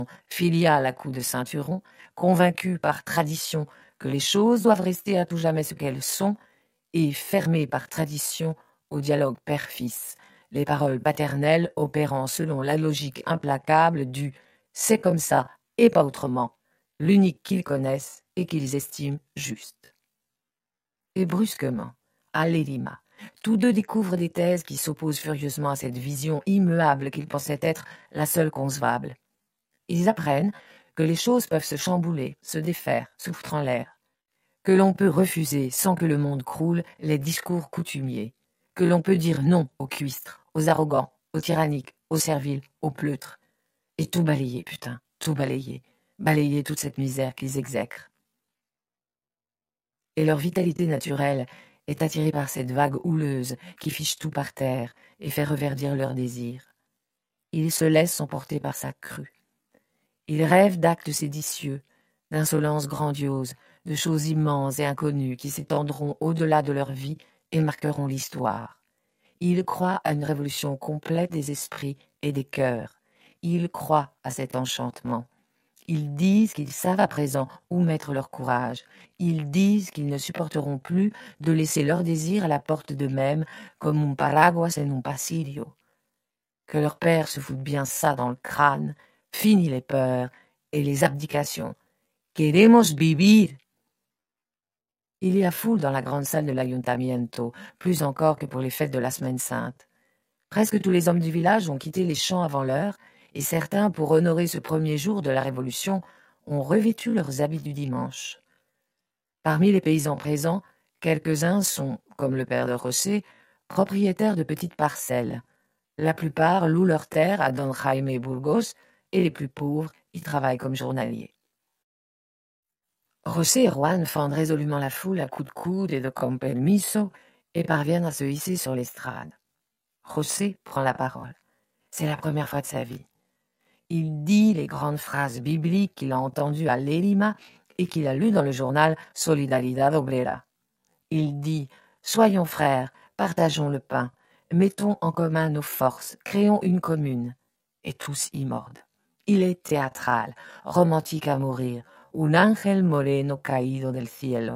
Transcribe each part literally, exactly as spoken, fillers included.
filiale à coups de ceinturon, convaincu par tradition que les choses doivent rester à tout jamais ce qu'elles sont, et fermé par tradition au dialogue père-fils, les paroles paternelles opérant selon la logique implacable du « c'est comme ça et pas autrement », l'unique qu'ils connaissent et qu'ils estiment juste. Et brusquement, à Lérima, tous deux découvrent des thèses qui s'opposent furieusement à cette vision immuable qu'ils pensaient être la seule concevable. Ils apprennent que les choses peuvent se chambouler, se défaire, se foutre en l'air, que l'on peut refuser sans que le monde croule les discours coutumiers, que l'on peut dire non aux cuistres, aux arrogants, aux tyranniques, aux serviles, aux pleutres, et tout balayer, putain, tout balayer, balayer toute cette misère qu'ils exècrent. Et leur vitalité naturelle est attirée par cette vague houleuse qui fiche tout par terre et fait reverdir leurs désirs. Ils se laissent emporter par sa crue. Ils rêvent d'actes séditieux, d'insolences grandioses, de choses immenses et inconnues qui s'étendront au-delà de leur vie et marqueront l'histoire. Ils croient à une révolution complète des esprits et des cœurs. Ils croient à cet enchantement. Ils disent qu'ils savent à présent où mettre leur courage. Ils disent qu'ils ne supporteront plus de laisser leurs désirs à la porte d'eux-mêmes comme un paraguas en un pasillo. Que leur père se foute bien ça dans le crâne. Fini les peurs et les abdications. Queremos vivir. Il y a foule dans la grande salle de l'Ayuntamiento, plus encore que pour les fêtes de la Semaine Sainte. Presque tous les hommes du village ont quitté les champs avant l'heure, et certains, pour honorer ce premier jour de la Révolution, ont revêtu leurs habits du dimanche. Parmi les paysans présents, quelques-uns sont, comme le père de José, propriétaires de petites parcelles. La plupart louent leurs terres à Don Jaime Burgos, et les plus pauvres y travaillent comme journaliers. José et Juan fendent résolument la foule à coups de coude et de con permiso et parviennent à se hisser sur l'estrade. José prend la parole. C'est la première fois de sa vie. Il dit les grandes phrases bibliques qu'il a entendues à Lérima et qu'il a lues dans le journal Solidaridad Obrera. Il dit « Soyons frères, partageons le pain, mettons en commun nos forces, créons une commune. » Et tous y mordent. Il est théâtral, romantique à mourir, un ángel moreno caído del cielo.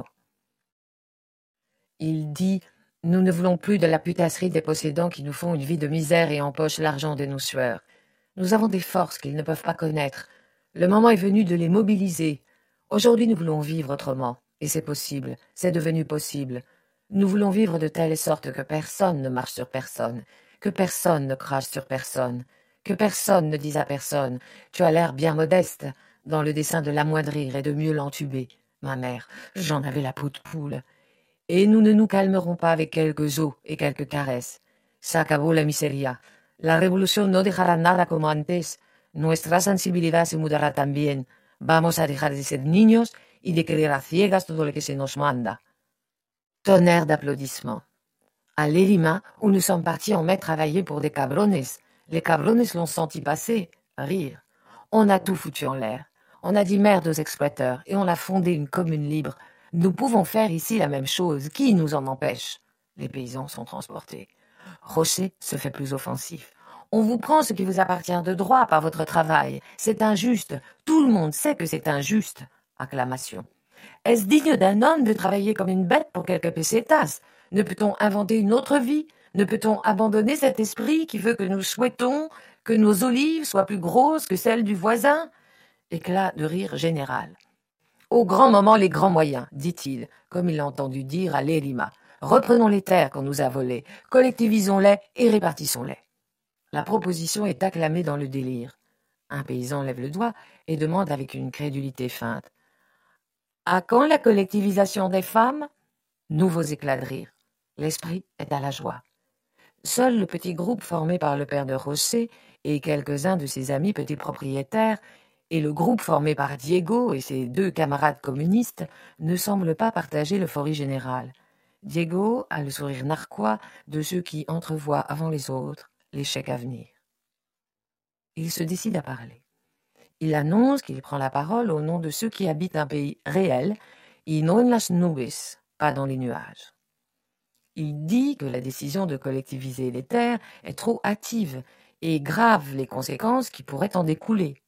Il dit « Nous ne voulons plus de la putasserie des possédants qui nous font une vie de misère et empochent l'argent de nos sueurs. Nous avons des forces qu'ils ne peuvent pas connaître. Le moment est venu de les mobiliser. Aujourd'hui, nous voulons vivre autrement. Et c'est possible, c'est devenu possible. Nous voulons vivre de telle sorte que personne ne marche sur personne, que personne ne crache sur personne, que personne ne dise à personne « Tu as l'air bien modeste », dans le dessein de l'amoindrir et de mieux l'entuber. Ma mère, j'en avais la peau de poule. Et nous ne nous calmerons pas avec quelques os et quelques caresses. Se acabó la miseria. La revolución no dejará nada como antes. Nuestra sensibilidad se mudará también. Vamos a dejar de ser niños y de querer a ciegas todo lo que se nos manda. Tonnerre d'applaudissements. À Lérima, où nous sommes partis en mai travailler pour des cabrones, les cabrones l'ont senti passer, rire. On a tout foutu en l'air. On a dit merde aux exploiteurs et on a fondé une commune libre. Nous pouvons faire ici la même chose. Qui nous en empêche? Les paysans sont transportés. José se fait plus offensif. On vous prend ce qui vous appartient de droit par votre travail. C'est injuste. Tout le monde sait que c'est injuste. Acclamation. Est-ce digne d'un homme de travailler comme une bête pour quelques pesetas? Ne peut-on inventer une autre vie? Ne peut-on abandonner cet esprit qui veut que nous souhaitons que nos olives soient plus grosses que celles du voisin? Éclat de rire général. Au grand moment, les grands moyens, dit-il, comme il l'a entendu dire à Lérima. Reprenons les terres qu'on nous a volées, collectivisons-les et répartissons-les. La proposition est acclamée dans le délire. Un paysan lève le doigt et demande avec une crédulité feinte. À quand la collectivisation des femmes? Nouveaux éclats de rire. L'esprit est à la joie. Seul le petit groupe formé par le père de José et quelques-uns de ses amis petits propriétaires et le groupe formé par Diego et ses deux camarades communistes ne semblent pas partager l'euphorie générale. Diego a le sourire narquois de ceux qui entrevoient avant les autres l'échec à venir. Il se décide à parler. Il annonce qu'il prend la parole au nom de ceux qui habitent un pays réel, y no en las nubes, pas dans les nuages. Il dit que la décision de collectiviser les terres est trop hâtive et grave les conséquences qui pourraient en découler.